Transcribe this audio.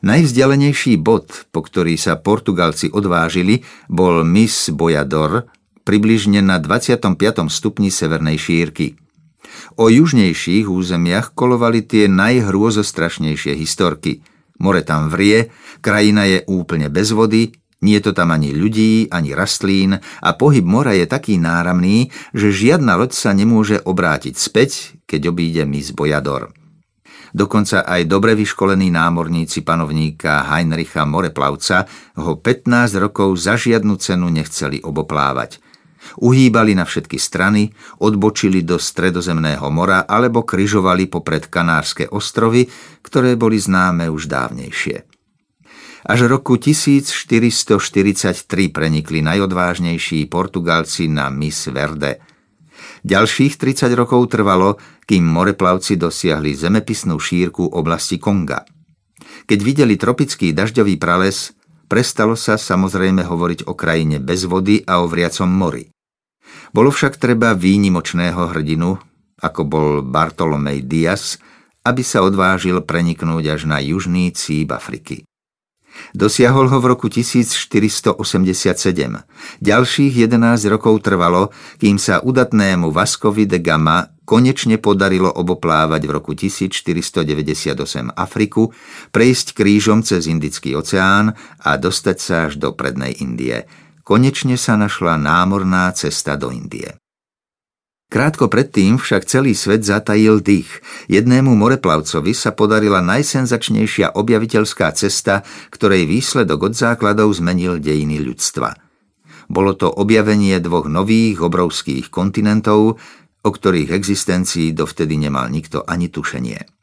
Najvzdialenejší bod, po ktorý sa Portugalci odvážili, bol mys Boiador, približne na 25. stupni severnej šírky. O južnejších územiach kolovali tie najhrôzostrašnejšie historky. More tam vrie, krajina je úplne bez vody, nie je to tam ani ľudí, ani rastlín a pohyb mora je taký náramný, že žiadna loď sa nemôže obrátiť späť, keď obíde mys Boiador. Dokonca aj dobre vyškolení námorníci panovníka Heinricha Moreplavca ho 15 rokov za žiadnu cenu nechceli oboplávať. Uhýbali na všetky strany, odbočili do Stredozemného mora alebo križovali popred Kanárske ostrovy, ktoré boli známe už dávnejšie. Až roku 1443 prenikli najodvážnejší Portugalci na mys Verde. Ďalších 30 rokov trvalo, kým moreplavci dosiahli zemepisnú šírku oblasti Konga. Keď videli tropický dažďový prales, prestalo sa samozrejme hovoriť o krajine bez vody a o vriacom mori. Bolo však treba výnimočného hrdinu, ako bol Bartolomej Dias, aby sa odvážil preniknúť až na južný cíp Afriky. Dosiahol ho v roku 1487. Ďalších 11 rokov trvalo, kým sa udatnému Vascovi de Gama konečne podarilo oboplávať v roku 1498 Afriku, prejsť krížom cez Indický oceán a dostať sa až do prednej Indie. Konečne sa našla námorná cesta do Indie. Krátko predtým však celý svet zatajil dých. Jednému moreplavcovi sa podarila najsenzačnejšia objaviteľská cesta, ktorej výsledok od základov zmenil dejiny ľudstva. Bolo to objavenie dvoch nových obrovských kontinentov, o ktorých existencii dovtedy nemal nikto ani tušenie.